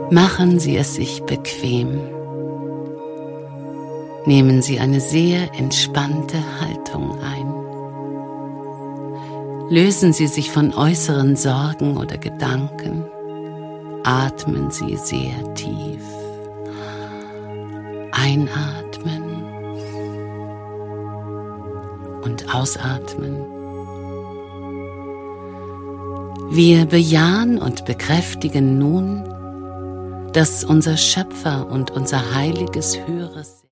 Machen Sie es sich bequem. Nehmen Sie eine sehr entspannte Haltung ein. Lösen Sie sich von äußeren Sorgen oder Gedanken. Atmen Sie sehr tief. Einatmen und ausatmen. Wir bejahen und bekräftigen nun, dass unser Schöpfer und unser heiliges Höheres